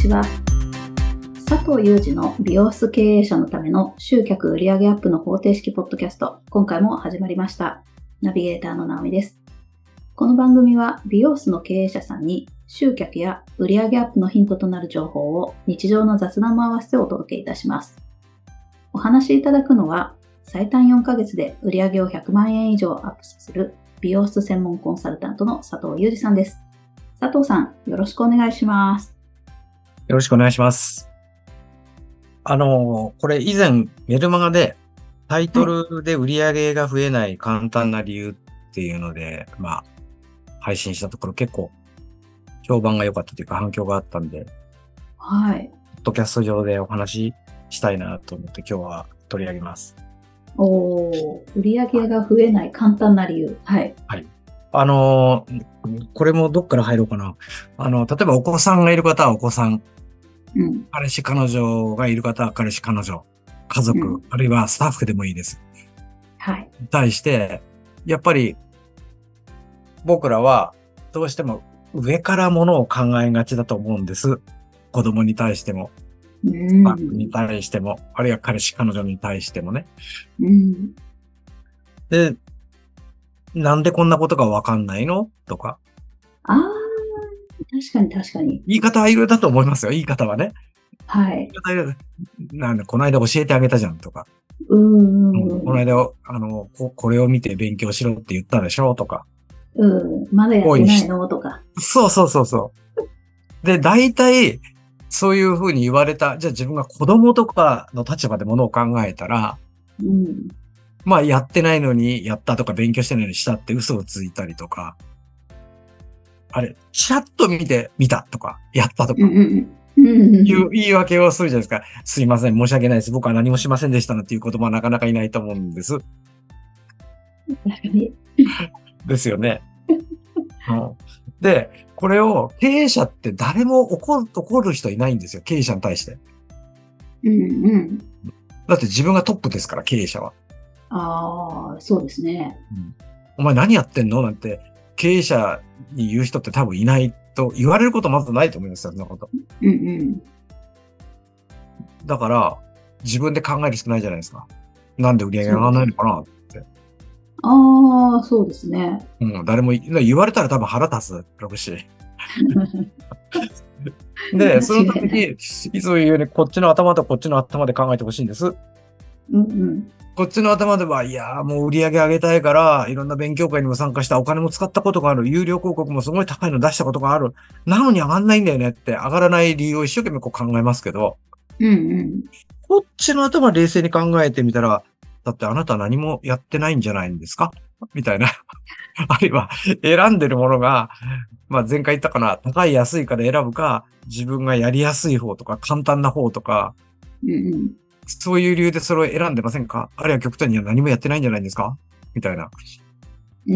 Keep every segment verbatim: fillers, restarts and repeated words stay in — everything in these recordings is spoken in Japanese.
ちは。佐藤祐二の美容室経営者のための集客売上アップの方程式ポッドキャスト、今回も始まりました。ナビゲーターの直美です。この番組は美容室の経営者さんに集客や売上アップのヒントとなる情報を日常の雑談も合わせてお届けいたします。お話しいただくのは最短よんかげつで売上をひゃくまんえん以上アップさせる美容室専門コンサルタントの佐藤祐二さんです。佐藤さん、よろしくお願いします。 よろしくお願いします。あの、これ以前メルマガでタイトルで売上が増えない簡単な理由っていうので、はい、まあ、配信したところ結構評判が良かったというか反響があったんで、 はい。 ポッドキャスト上でお話ししたいなと思って今日は取り上げます。 おー、売上が増えない簡単な理由。はい。 はい。あの、これもどっから入ろうかな。あの、例えばお子さんがいる方はお子さん、 うん、 彼氏彼女がいる方は彼氏彼女、家族、うん、あるいはスタッフでもいいです。 はい。 に対して、やっぱり僕らはどうしても上からものを考えがちだと思うんです。子供に対しても、 うん、 スタッフに対しても、あるいは彼氏彼女に対してもね。 うん、 で、なんでこんなことがわかんないのとか。 ああ、確かに確かに。 言い方はいろいろだと思いますよ。言い方はね。 はい。 言い方はいろいろ。なんで、この間教えてあげたじゃんとか。 うん、うん、 この間、あのこ、これを見て勉強しろって言ったでしょとか。 うん、まだやってないのとか。 そうそうそうそう。で、大体、そういうふうに言われた、じゃあ自分が子供とかの立場でものを考えたら、 うん、 まあやってないのにやったとか勉強してないのにしたって嘘をついたりとか、あれ、チラッと見て見たとか、やったとか、いう言い訳をするじゃないですか。すいません、申し訳ないです。僕は何もしませんでしたっていう言葉はなかなかいないと思うんです。ですよね。うん、で、これを経営者って誰も怒る、怒る人いないんですよ。経営者に対して。 うんうん、 だって自分がトップですから、経営者は。 ああ、そうですね、 うん。お前何やってんのなんて経営者に言う人って多分いないと言われることまずないと思いますよ、そんなこと。 うんうん。 だから自分で考えるしかないじゃないですか。なんで売り上げが上がらないのかなって。 ああ、そうですね。 うん、誰も言われたら多分腹立つだろうし。で、その時に、いつも言うように、こっちの頭とこっちの頭で考えてほしいんです。 うんうん。 こっちの頭では、いやーもう売り上げ上げたいから、いろんな勉強会にも参加したお金も使ったことがある。有料広告もすごい高いの出したことがある。なのに上がんないんだよねって、上がらない理由を一生懸命こう考えますけど、 うんうん。 こっちの頭冷静に考えてみたら、だってあなた何もやってないんじゃないんですかみたいな。あるいは、選んでるものが、まあ前回言ったかな、高い安いから選ぶか、自分がやりやすい方とか、簡単な方とか、 うんうん、 そういう理由でそれを選んでませんか？あるいは極端には何もやってないんじゃないんですか？みたいな。 うん。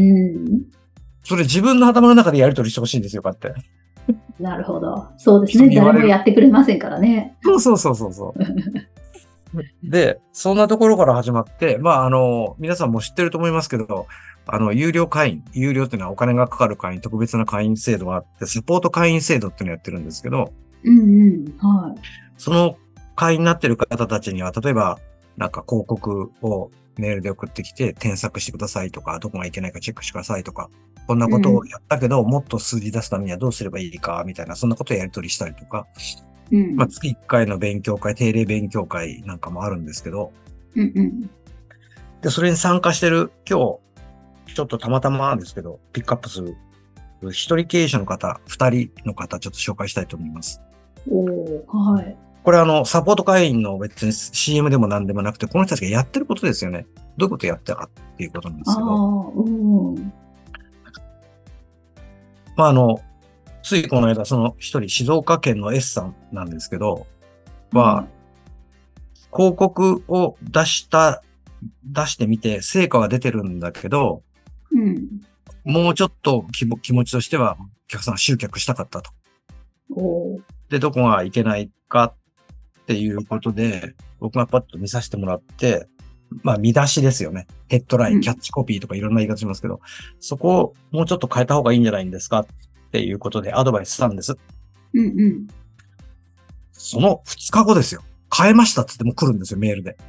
それ自分の頭の中でやり取りしてほしいんですよ、こうやって。 なるほど。そうですね。誰もやってくれませんからね。 そうそうそうそうそう。で、そんなところから始まって、まあ、あの、皆さんも知ってると思いますけど、あの、有料会員、有料っていうのはお金がかかる会員、特別な会員制度があって、サポート会員制度っていうのをやってるんですけど、 うんうん、はい。 その会員になってる方たちには、例えば、なんか広告をメールで送ってきて、添削してくださいとか、どこがいけないかチェックしてくださいとか、こんなことをやったけど、うん、もっと数字出すためにはどうすればいいか、みたいな、そんなことをやり取りしたりとか、うん、まあ、月いっかいの勉強会、定例勉強会なんかもあるんですけど、 うんうん、 で、それに参加してる、今日、ちょっとたまたまなんですけど、ピックアップする、一人経営者の方、二人の方、ちょっと紹介したいと思います。 おー、はい。 これあの、サポート会員の別に シーエム でも何でもなくて、この人たちがやってることですよね。どういうことやったかっていうことなんですけど。 あうん、 まああの、ついこの間、その一人、静岡県の S さんなんですけど、は、うん、広告を出した、出してみて、成果は出てるんだけど、 うん、 もうちょっと気も気持ちとしては、お客さんが集客したかったと。 おで、どこがいけないかっていうことで、僕がパッと見させてもらって、まあ見出しですよね。ヘッドライン、うん、キャッチコピーとかいろんな言い方しますけど、そこをもうちょっと変えた方がいいんじゃないんですかっていうことでアドバイスしたんです。 うんうん。 そのふつかごですよ。変えましたって言っても来るんですよ、メールで。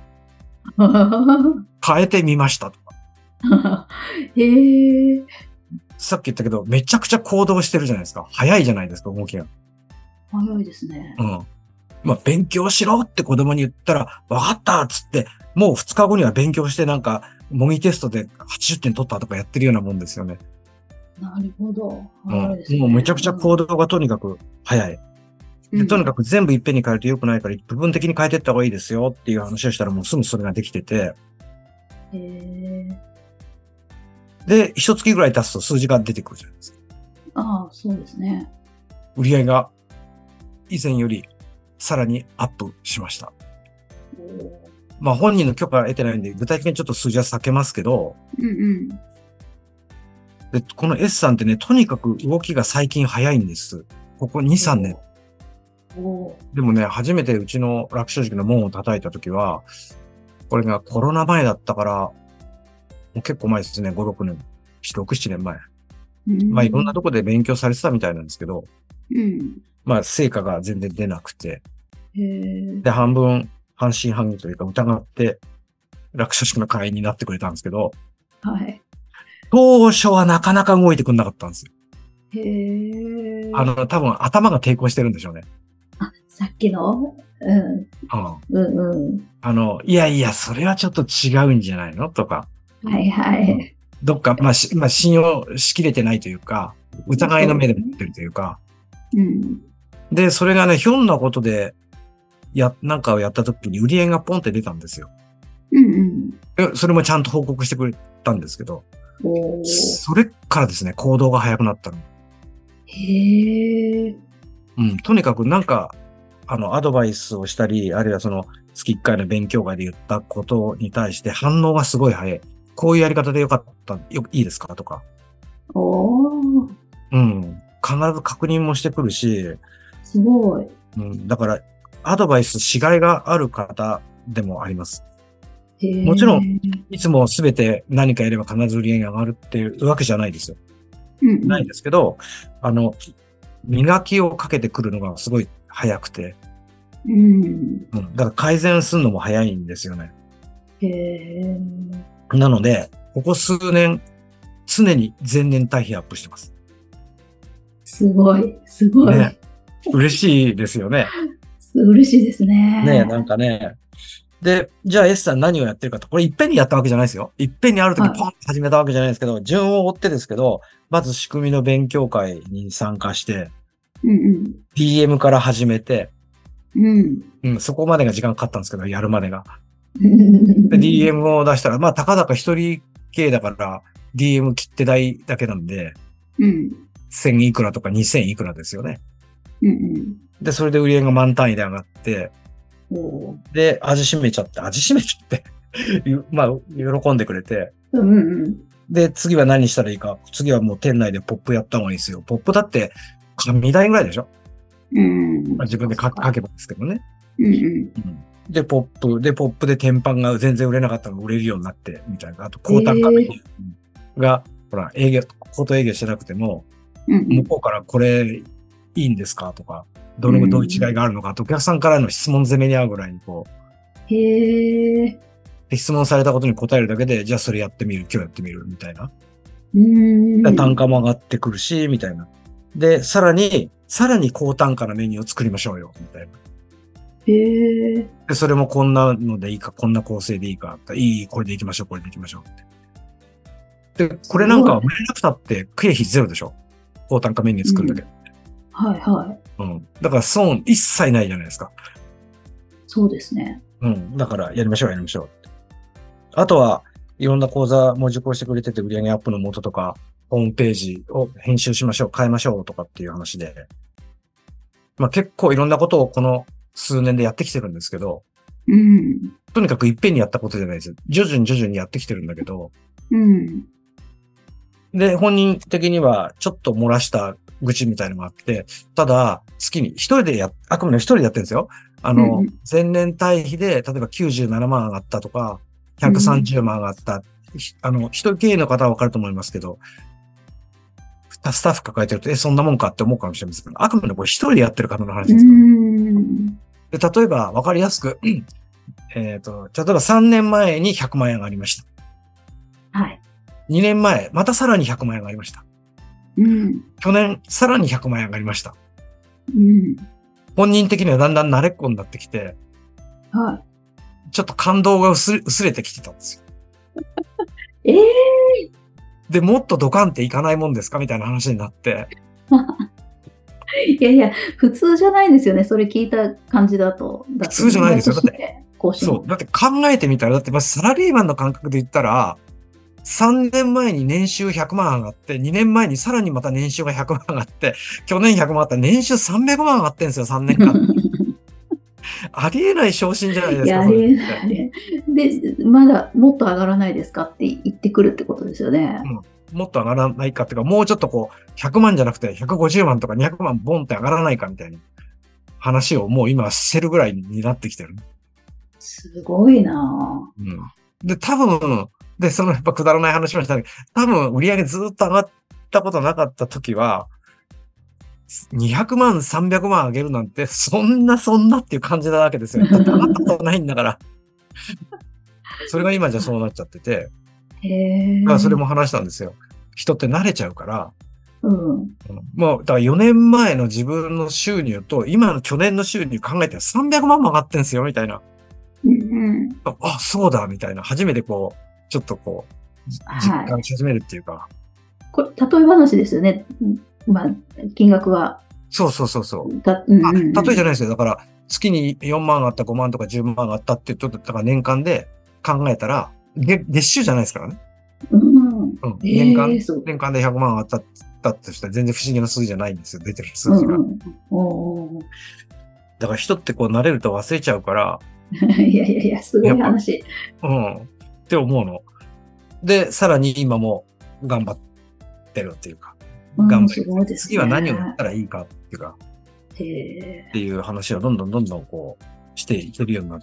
変えてみましたとか。 へえ。 さっき言ったけど、めちゃくちゃ行動してるじゃないですか。早いじゃないですか、動きが。 早いですね。 うん。まあ、勉強しろって子供に言ったら、わかったっつって、もうふつかごには勉強してなんか、模擬テストではちじゅってん取ったとかやってるようなもんですよね。 なるほど。 うん早いですね。 もうめちゃくちゃ行動がとにかく早い。でとにかく全部いっぺんに変えると良くないから、部分的に変えていった方がいいですよっていう話をしたらもうすぐそれができてて、 へえ。 で、一月ぐらい経つと数字が出てくるじゃないですか。 ああ、そうですね。 売り上げが以前よりさらにアップしました。 おーまあ本人の許可は得てないんで、具体的にちょっと数字は避けますけど、 うんうん。 で、この S さんってね、とにかく動きが最近早いんです。ここに、さんねん。 おーでもね、初めてうちの楽勝塾の門を叩いたときは、これがコロナ前だったから、もう結構前ですね、ご、ろくねん。ろく、ななねんまえ。 うんまあいろんなとこで勉強されてたみたいなんですけど、 うん。 まあ成果が全然出なくて、 へえ。 で、半分、半信半疑というか疑って、楽勝塾の会員になってくれたんですけど、 はい。 当初はなかなか動いてくんなかったんですよ。 へえ。 あの、多分頭が抵抗してるんでしょうね。 あ、さっきのうん。 うん。 うんうん。 あの、いやいや、それはちょっと違うんじゃないのとか、 はいはい。 どっか、まあ、しまあ、信用しきれてないというか、疑いの目で持ってるというか、 うん。 で、それがね、ひょんなことで、や、なんかをやった時に売り上げがポンって出たんですよ。 うんうん。 えそれもちゃんと報告してくれたんですけど、 おーそれからですね、行動が早くなったの。 へえ。 うん、とにかくなんか、あの、アドバイスをしたり、あるいはその、月いっかいの勉強会で言ったことに対して反応がすごい早い。こういうやり方でよかった、よ、いいですかとか。 おーうん。必ず確認もしてくるし、 すごい。 うん。だから、アドバイスしがいがある方でもあります。 へえ。 もちろんいつもすべて何かやれば必ず売り上げが上がるっていうわけじゃないですよ。 うんうん。 ないんですけど、あの、磨きをかけてくるのがすごい早くて、 うん。 うん。だから改善するのも早いんですよね。 へえ。 なので、ここ数年、常に前年対比アップしてます。 すごい。すごい。 ね。嬉しいですよね。 嬉しいですね。 ねなんかね。で、じゃあ S さん何をやってるかと。これいっぺんにやったわけじゃないですよ。いっぺんにあるときはいポンと始めたわけじゃないですけど、順を追ってですけど、まず仕組みの勉強会に参加して、 うんディーエム から始めて、 うん。うん。 うん、そこまでが時間かかったんですけど、やるまでが。 うん。 で、ディーエム を出したら、まあ、たかだか一人系だから、ディーエム 切手代だけなんで、 うん。 せんいくらとかにせんいくらですよね。 うんうん。 で、それで売り上げが満単位で上がって、 おーで、味しめちゃって、味しめちゃってまあ、喜んでくれて、 うんうん。 で、次は何したらいいか。次はもう店内でポップやった方がいいですよ。ポップだって、紙代ぐらいでしょ、 うん。 まあ、自分で書書けばですけどね。 うんうん。 うんで、ポップ、で、ポップで天板が全然売れなかったのが売れるようになって、みたいな。あと、高単価メニューが、ほら、営業、コート営業してなくても、 うん向こうからこれいいんですかとか、どの、どういう違いがあるのかと、お客さんからの質問攻めに合うぐらいにこう、 へえ。 で質問されたことに答えるだけで、じゃあそれやってみる、今日やってみる、みたいな。 うん。 単価も上がってくるし、みたいな。で、さらに、さらに高単価なメニューを作りましょうよ、みたいな。 へえ。 で、それもこんなのでいいか、こんな構成でいいか、いい、これでいきましょう、これでいきましょうって。で、これなんか売れなくたって経費ゼロでしょ、高単価メニュー作るだけ。 はいはい。 うん。だから損一切ないじゃないですか。 そうですね。 うん。だからやりましょう、やりましょうって。あとは、いろんな講座も受講してくれてて売上アップの元とか、ホームページを編集しましょう、変えましょうとかっていう話で。まあ結構いろんなことをこの数年でやってきてるんですけど、 うん。 とにかくいっぺんにやったことじゃないです。徐々に徐々にやってきてるんだけど、 うん。 で、本人的にはちょっと漏らした愚痴みたいなのがあって、ただ、月に一人でや、あくまで一人でやってるんですよ。あの、 うん前年対比で、例えばきゅうじゅうななまん上がったとか、ひゃくさんじゅうまん上がった。ひあの、一人経営の方はわかると思いますけど、スタッフ抱えてると、え、そんなもんかって思うかもしれませんけど、あくまでこれ一人でやってる方の話うですから。 ん。 で、例えば、わかりやすく、えっと、例えばさんねんまえにひゃくまん円上がりました。 はい。 にねんまえ、またさらにひゃくまん円上がりました。 うん。 去年、さらにひゃくまん円上がりました。 うん。 本人的にはだんだん慣れっこになってきて、 はい。 ちょっと感動が薄れ、薄れてきてたんですよ。 ええで、もっとドカンっていかないもんですかみたいな話になって。 ー、いやいや、普通じゃないですよね。それ聞いた感じだと。だ普通じゃないですよ。だって、 更新。 そう。だって考えてみたら、だってまあサラリーマンの感覚で言ったら、さんねんまえに年収ひゃくまん上がって、にねんまえにさらにまた年収がひゃくまん上がって、去年ひゃくまん上がったら年収さんびゃくまん上がってんですよ、さんねんかん。ありえない昇進じゃないですか、 いや、あそれっりえない、あて。 りえない。で、まだもっと上がらないですかって言ってくるってことですよね。 うん。もっと上がらないかっていうか、もうちょっとこう、ひゃくまんじゃなくてひゃくごじゅうまんとかにひゃくまんボンって上がらないかみたいな話をもう今してるぐらいになってきてる。 すごいなうん。で、多分、で、そのやっぱくだらない話もしたけど、多分売り上げずっと上がったことなかった時は、にひゃくまん、さんびゃくまん上げるなんて、そんなそんなっていう感じなわけですよ。だって上がったことないんだから。それが今じゃそうなっちゃってて、 へえ。 だからそれも話したんですよ。人って慣れちゃうから、 うん。 うん、もう、だからよねんまえの自分の収入と、今の去年の収入考えてさんびゃくまんも上がってんすよ、みたいな。 うんうん。 あ、そうだ、みたいな。初めてこう、ちょっとこう、実はい。 感し始めるっていうか。 これ、例え話ですよね。まあ、金額は。 そうそうそうそう。 たうんあ、 うんうん、 例えじゃないですよ。だから、月によんまんあった、ごまんとかじゅうまんあったって言っとだから年間で考えたら、月月収じゃないですからね。 うん。 うん。年間、 ええー、そう。 年間でひゃくまんあったったとしたら全然不思議な数字じゃないんですよ。出てる数字が。 うんうん。おー。 だから人ってこう慣れると忘れちゃうから、 いやいやいや、すごやっぱ、 い話。 うん。って思うの。で、さらに今も頑張ってるっていうか、 うん、す頑張り、 ごいですね。 次は何をやったらいいかっていうか、 へえ。 っていう話をどんどんどんどんこうしていけるようになって。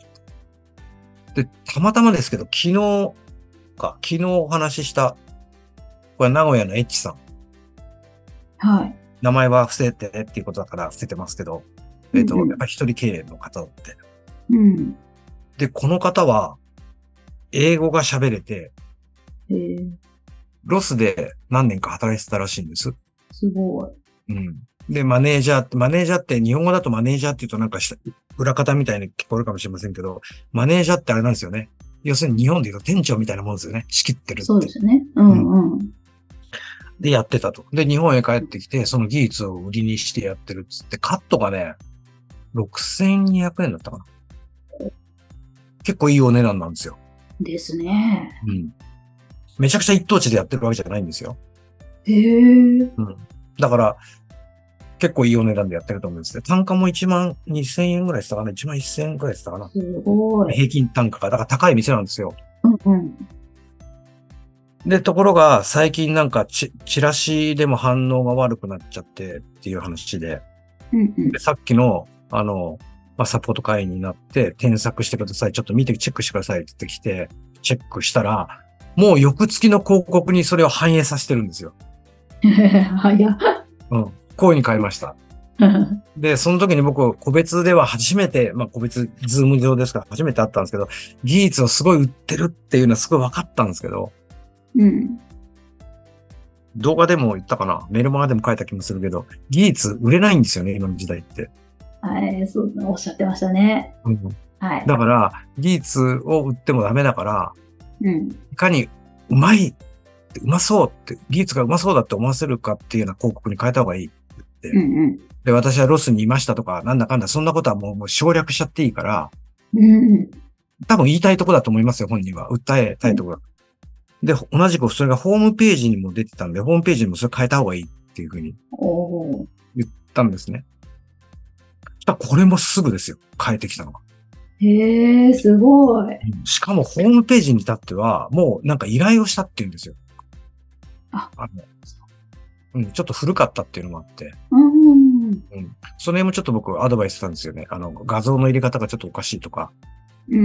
で、たまたまですけど、昨日か、昨日お話しした、これ名古屋のエッチさん。 はい。 名前は伏せてっていうことだから伏せてますけど、えっと、 うんうん、 やっぱり一人経営の方って。 うん。 で、この方は、英語が喋れて、 へえ。 ロスで何年か働いてたらしいんです。 すごい。 うん。で、マネージャーって、マネージャーって日本語だとマネージャーって言うとなんかした裏方みたいに聞こえるかもしれませんけど、マネージャーってあれなんですよね。要するに日本で言うと店長みたいなもんですよね。仕切ってるって。 そうですね。うんうん。 で、やってたと。で、日本へ帰ってきて、その技術を売りにしてやってるっつって、カットがね、ろくせんにひゃくえんだったかな。結構いいお値段なんですよ。 ですね。 うん。めちゃくちゃ一等地でやってるわけじゃないんですよ。 へえ。 うん。だから、結構いいお値段でやってると思うんですね。単価もいちまんにせんえんぐらいしたかな ?いちまんせんえんぐらいしたかな、 すごい。 平均単価が。だから高い店なんですよ。 うんうん。 で、ところが、最近なんかチ、チラシでも反応が悪くなっちゃってっていう話で、 うんうん。 でさっきの、あの、まあ、サポート会員になって添削してください。ちょっと見てチェックしてくださいって言ってきて、チェックしたら、もう翌月の広告にそれを反映させてるんですよ。 早っ。 うん。こういうに変えました。で、その時に僕、個別では初めて、まあ個別、ズーム上ですから初めて会ったんですけど、技術をすごい売ってるっていうのはすごい分かったんですけど、 うん。 動画でも言ったかな、メルマガでも書いた気もするけど、技術売れないんですよね、今の時代って。 はい、そうおっしゃってましたね。 うん、 はい。 だから、技術を売ってもダメだから、 うん。 いかにうまい、うまそうって、技術がうまそうだって思わせるかっていうような広告に変えた方がいいって言って、 うんうん。 で、私はロスにいましたとか、なんだかんだ、そんなことはもう、もう省略しちゃっていいから、 うんうん。 多分言いたいとこだと思いますよ、本人は。訴えたいところ。で、同じくそれがホームページにも出てたんで、ホームページにもそれ変えた方がいいっていうふうにおー。 言ったんですね。そしたらこれもすぐですよ、変えてきたのが。 へえ、すごい。 しかもホームページに至っては、もうなんか依頼をしたっていうんですよ。 あ、 あの、うん、ちょっと古かったっていうのもあって、 うん。 うん。その辺もちょっと僕アドバイスしたんですよね。あの、画像の入れ方がちょっとおかしいとか、 うん。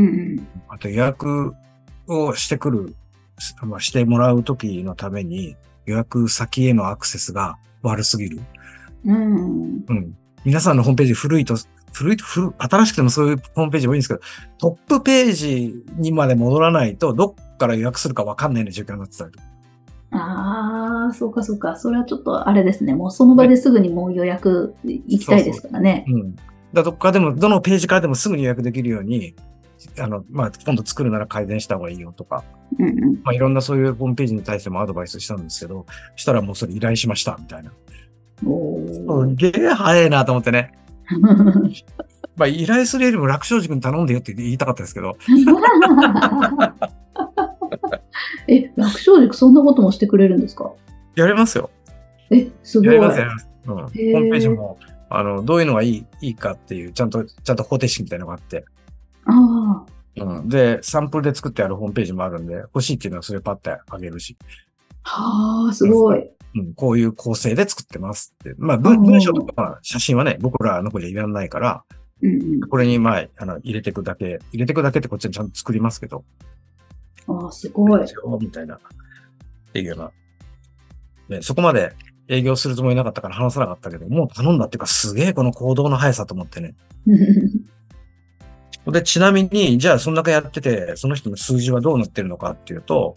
あと予約をしてくる、まあ、してもらうときのために予約先へのアクセスが悪すぎる。 うん。 うん。皆さんのホームページ古いと古い、古、新しくてもそういうホームページ多いんですけど、トップページにまで戻らないと、どっから予約するかわかんないような状況になってたりとか。 ああ、そうかそうか。それはちょっとあれですね。もうその場ですぐにもう予約行きたいですからね。 そうそう。うん。だどっかでも、どのページからでもすぐに予約できるように、あの、まあ、今度作るなら改善した方がいいよとか、 うんうん。 まあ、いろんなそういうホームページに対してもアドバイスしたんですけど、したらもうそれ依頼しました、みたいな。 おすげえ早いなと思ってね。まあ、依頼するよりも楽勝塾に頼んでよって言いたかったですけど。 え、楽勝塾そんなこともしてくれるんですか？ やりますよ。 え、すごい。 やります、やります。うん。ホへームページえ。 も、あの、どういうのがいい、いいかっていう、ちゃんと、ちゃんと方程式みたいなのがあって。 あうん。で、サンプルで作ってあるホームページもあるんで、欲しいっていうのはそれパッてあげるし。 あ、はあ、すごい。 うん。こういう構成で作ってますって。まあ、 ああ、 文文章とうんか写真はね、僕らの子じゃいらないから、 うん。 これにまあ、あの、入れていくだけ、入れていくだけってこっちにちゃんと作りますけど、 ああ、すごい。 ですよ、みたいな。っていうような。ね、そこまで営業するつもりなかったから話さなかったけど、もう頼んだっていうか、すげえこの行動の速さと思ってね。で、ちなみに、じゃあそん中やってて、その人の数字はどうなってるのかっていうと、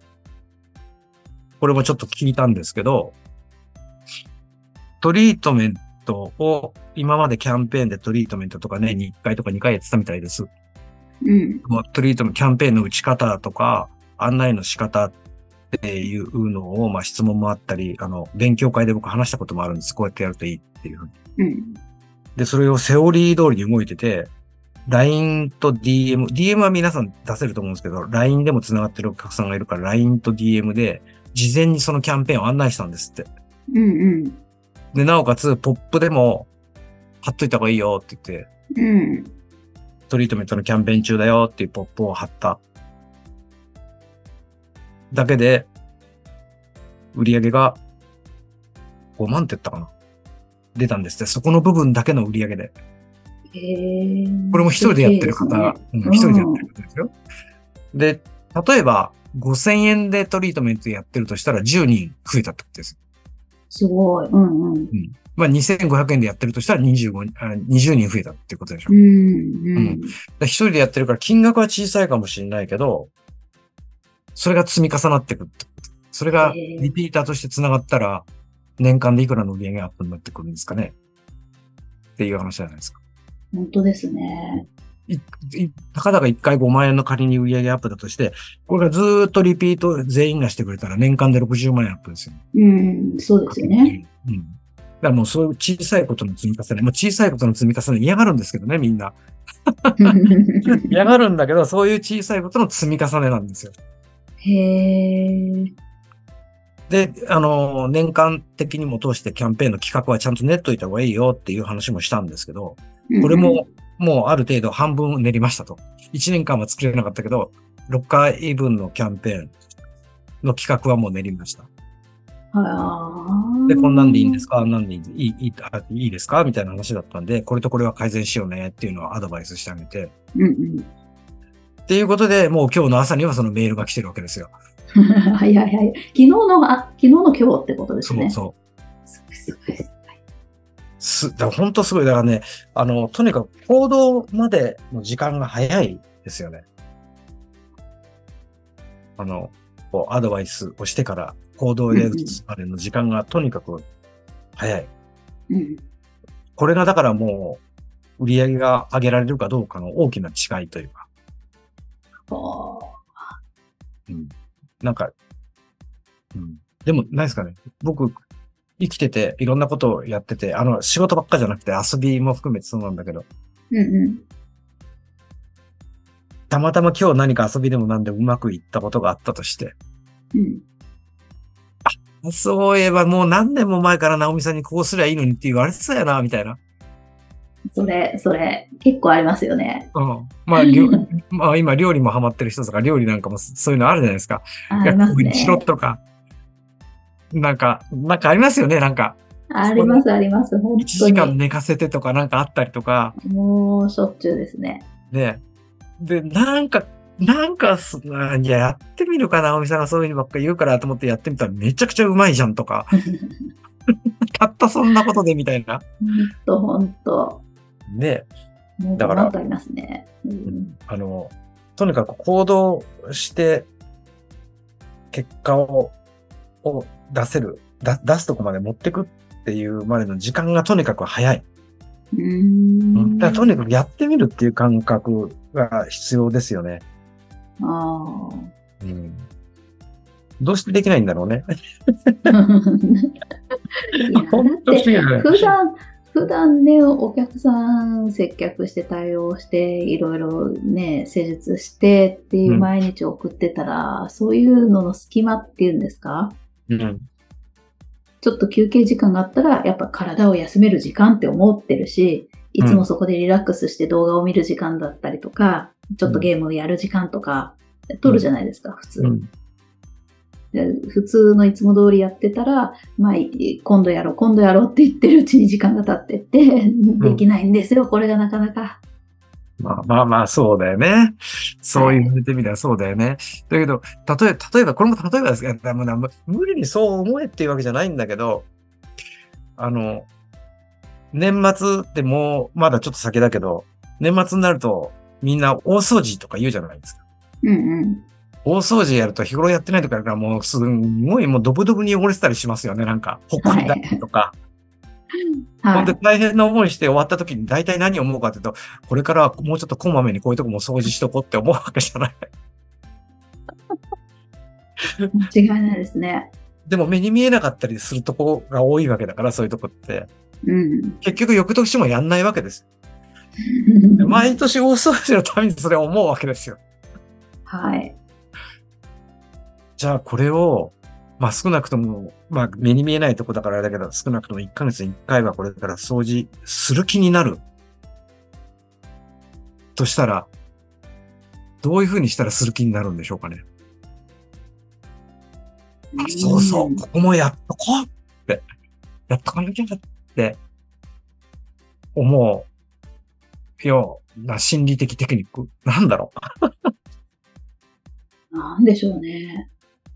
これもちょっと聞いたんですけど、トリートメントを、今までキャンペーンでトリートメントとかね、にいっかいとかにかいやってたみたいです。 うん。 もうトリートメント、キャンペーンの打ち方とか、案内の仕方っていうのを、まあ質問もあったり、あの、勉強会で僕話したこともあるんです。こうやってやるといいっていうふうに。 うん。 で、それをセオリー通りに動いてて、ライン と ディーエム、ディーエム は皆さん出せると思うんですけど、ライン でも繋がってるお客さんがいるから、ライン と ディーエム で、事前にそのキャンペーンを案内したんですって。 うんうん。 で、なおかつ、ポップでも、貼っといた方がいいよって言って、 うん。 トリートメントのキャンペーン中だよっていうポップを貼った。だけで、売り上げがごまんって言ったかな出たんですって。そこの部分だけの売り上げで。 へえ。 これも一人でやってる方、 ね、 うん、一人でやってる方ですよ。で、例えば、ごせんえんでトリートメントやってるとしたらじゅうにん増えたってことです。 すごい。うんうん。うん、 まあ、にせんごひゃくえんでやってるとしたらにじゅうご、あにじゅうにん増えたってことでしょ。 うん、うん。 うん。一人でやってるから金額は小さいかもしれないけど、それが積み重なっていくってこと。それがリピーターとして繋がったら、年間でいくらの売り上げアップになってくるんですかねっていう話じゃないですか。 本当ですね。 い、い、たかだかいっかいごまんえんの仮に売り上げアップだとして、これがずーっとリピート全員がしてくれたら年間でろくじゅうまんえんアップですよ。 うん、そうですよね。 うん。だからもうそういう小さいことの積み重ね、もう小さいことの積み重ね嫌がるんですけどね、みんな。嫌がるんだけど、そういう小さいことの積み重ねなんですよ。 へー。 で、あの、年間的にも通してキャンペーンの企画はちゃんと練っといた方がいいよっていう話もしたんですけど、これももうある程度半分練りましたと。いちねんかんは作れなかったけど、ろっかいぶんのキャンペーンの企画はもう練りました。で、こんなんでいいんですか？あんなんでいい、いい、いい、いいですか？みたいな話だったんで、これとこれは改善しようねっていうのをアドバイスしてあげて。 うんうん。 っていうことで、もう今日の朝にはそのメールが来てるわけですよ。 はいはいはい。昨日の、あ、昨日の今日ってことですね。 そうそう。 すごいすごい。 す、だから本当すごい。だからね、あの、とにかく行動までの時間が早いですよね。あの、こうアドバイスをしてから行動で移すまでの時間がとにかく早い。 うん、 これがだからもう売り上げが上げられるかどうかの大きな違いというか。うん、なんか、うん、でもないですかね。僕、生きてていろんなことをやってて、あの、仕事ばっかじゃなくて遊びも含めてそうなんだけど。 うんうん、 たまたま今日何か遊びでもなんでうまくいったことがあったとして。 うん、 あ、そういえばもう何年も前から直美さんにこうすりゃいいのにって言われてたよな、みたいな。 それ、それ、結構ありますよね。 うん。まあ、まあ今料理もハマってる人とか料理なんかもそういうのあるじゃないですか。 ありますね。 いや、こうしろとか。なんか、なんかありますよね、なんか。 あります、あります。本当に。 いちじかん寝かせてとかなんかあったりとか。 もう、しょっちゅうですね。 ね。で、なんか、なんか、いや、やってみるかな、おみさんがそういうのばっかり言うからと思ってやってみたらめちゃくちゃうまいじゃんとか。たったそんなことでみたいな。 ほんと、ほんと。 で、 もうだからなんとありますね。うん、 あの、とにかく行動して結果を、を出せる、だ出すとこまで持ってくっていうまでの時間がとにかく早い。 うーん。 だからとにかくやってみるっていう感覚が必要ですよね。 ああ。 うん、どうしてできないんだろうね。 いや、だって普段、普段ね、お客さん接客して対応して、いろいろね、施術してっていう毎日を送ってたら、うん、そういうのの隙間っていうんですか、 うん、 ちょっと休憩時間があったら、やっぱ体を休める時間って思ってるし、いつもそこでリラックスして動画を見る時間だったりとか、うん、ちょっとゲームをやる時間とか、取るじゃないですか、うん、普通。うんで普通のいつも通りやってたら、まあ、今度やろう、今度やろうって言ってるうちに時間が経ってって、できないんですよ、うん、これがなかなか。 まあまあまあ、そうだよね。そう言われてみたらそうだよね。はい、だけど、例えば、例えば、これも例えばですけど、無理にそう思えっていうわけじゃないんだけど、あの、年末ってもう、まだちょっと先だけど、年末になると、みんな大掃除とか言うじゃないですか。 うんうん。 大掃除やると日頃やってないとかやるからもうすごいもうドブドブに汚れてたりしますよね。なんか、ほこりだったりとか。はい、ほんで大変な思いして終わった時に大体何を思うかというと、これからはもうちょっとこまめにこういうとこも掃除しとこうって思うわけじゃない。 間違いないですね。 でも目に見えなかったりするとこが多いわけだから、そういうとこって。うん、結局翌年もやんないわけです。毎年大掃除のためにそれを思うわけですよ。 はい。 じゃあこれを、まあ少なくとも、まあ目に見えないとこだからあれだけど、少なくともいっかげつにいっかいはこれから掃除する気になる。としたら、どういうふうにしたらする気になるんでしょうかね。あ、そうそう、ここもやっとこうって、やっとかなきゃって思うような心理的テクニック。なんだろう。なんでしょうね。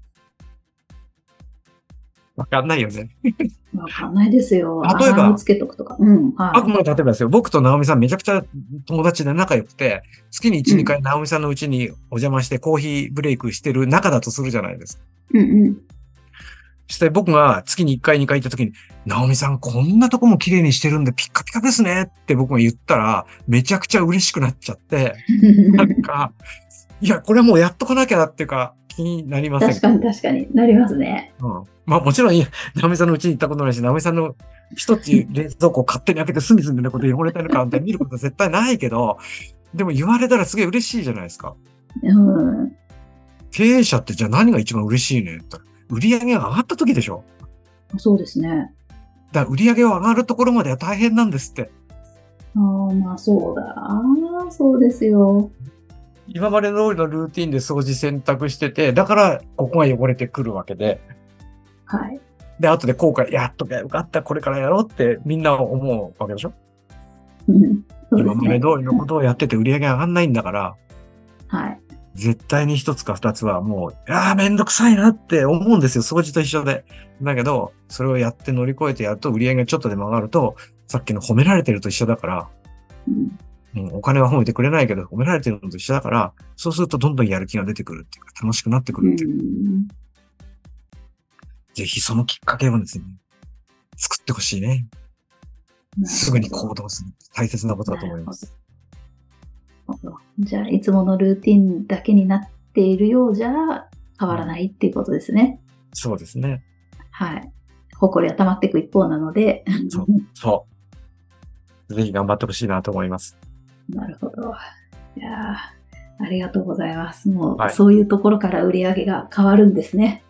わかんないよね。 わかんないですよ。 例えば、 つけとくとか。うん。はい。 あくまで例えばですよ。僕と直美さんめちゃくちゃ友達で仲良くて、月にいち、うん、にかい直美さんの家にお邪魔してコーヒーブレイクしてる仲だとするじゃないですか。 うんうん。 そして僕が月にいっかい、にかい行った時に、直美さんこんなとこも綺麗にしてるんでピッカピカですねって僕が言ったら、めちゃくちゃ嬉しくなっちゃって、なんか、いや、これもうやっとかなきゃなっていうか、気になりませんか？ 確かに確かになりますね。 うん。まあもちろん、直美さんの家に行ったことないし、直美さんの一つ冷蔵庫を勝手に開けて隅々のこと汚れてるかなんて見ることは絶対ないけど、でも言われたらすげえ嬉しいじゃないですか。 うん。 経営者ってじゃあ何が一番嬉しいねって。売り上げが上がった時でしょ。 そうですね。 だから売り上げが上がるところまでは大変なんですって。 ああ、まあそうだ。ああ、そうですよ。 今まで通りのルーティンで掃除選択してて、だからここが汚れてくるわけで。 はい。 で、後で後悔、やっとかよかった、これからやろうってみんな思うわけでしょ。 うん。そうですね。 今まで通りのことをやってて売り上げ上がんないんだから。 はい。 絶対に一つか二つはもう、ああ、めんどくさいなって思うんですよ。掃除と一緒で。だけど、それをやって乗り越えてやると売り上げがちょっとでも上がると、さっきの褒められてると一緒だから、うん、もうお金は褒めてくれないけど、褒められてるのと一緒だから、そうするとどんどんやる気が出てくるっていうか、楽しくなってくるっていう。うん、ぜひそのきっかけをですね、作ってほしいね。すぐに行動する。大切なことだと思います。 じゃあ、いつものルーティンだけになっているようじゃ変わらないっていうことですね。 そうですね。 はい。誇りは溜まっていく一方なので。 そう。そう。ぜひ頑張ってほしいなと思います。 なるほど。いやありがとうございます。もう、はい、そういうところから売り上げが変わるんですね。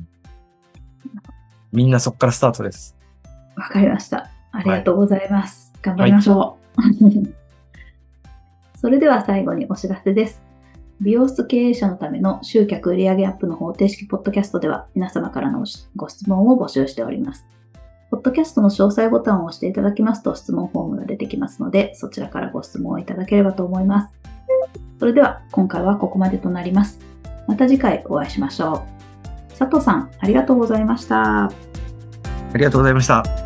みんなそこからスタートです。 わかりました。ありがとうございます。はい、頑張りましょう。はいそれでは最後にお知らせです。美容室経営者のための集客売上アップの方程式ポッドキャストでは皆様からのご質問を募集しております。ポッドキャストの詳細ボタンを押していただきますと質問フォームが出てきますので、そちらからご質問をいただければと思います。それでは今回はここまでとなります。また次回お会いしましょう。佐藤さん、ありがとうございました。 ありがとうございました。